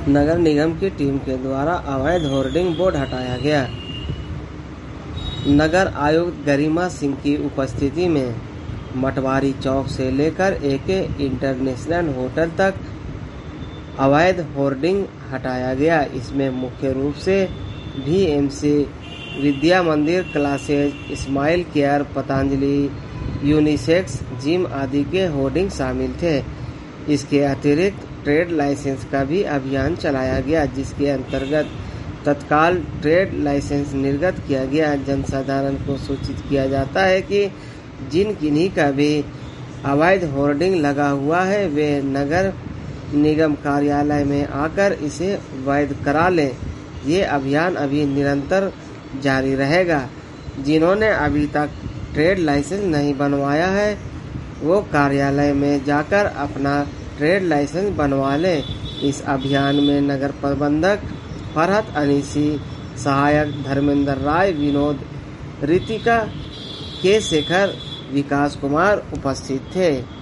नगर निगम की टीम के द्वारा अवैध होर्डिंग बोर्ड हटाया गया। नगर आयुक्त गरिमा सिंह की उपस्थिति में मटवारी चौक से लेकर एके इंटरनेशनल होटल तक अवैध होर्डिंग हटाया गया। इसमें मुख्य रूप से VMC, Vidya Mandir classes, smile care, Patanjali, unisex, gym आदि के होर्डिंग शामिल थे। इसके अतिरिक्त ट्रेड लाइसेंस का भी अभियान चलाया गया, जिसके अंतर्गत तत्काल ट्रेड लाइसेंस निर्गत किया गया। जनसाधारण को सूचित किया जाता है कि जिन किन्हीं का भी अवैध होर्डिंग लगा हुआ है वे नगर निगम कार्यालय में आकर इसे वैध करा लें। ये अभियान अभी निरंतर जारी रहेगा। जिन्होंने अभी तक ट्रेड लाइसेंस नहीं बनवाया है वो कार्यालय में जाकर अपना ट्रेड लाइसेंस बनवा लें। इस अभियान में नगर प्रबंधक फरहत अनीसी, सहायक धर्मेंद्र राय, विनोद, रितिका, के शेखर, विकास कुमार उपस्थित थे।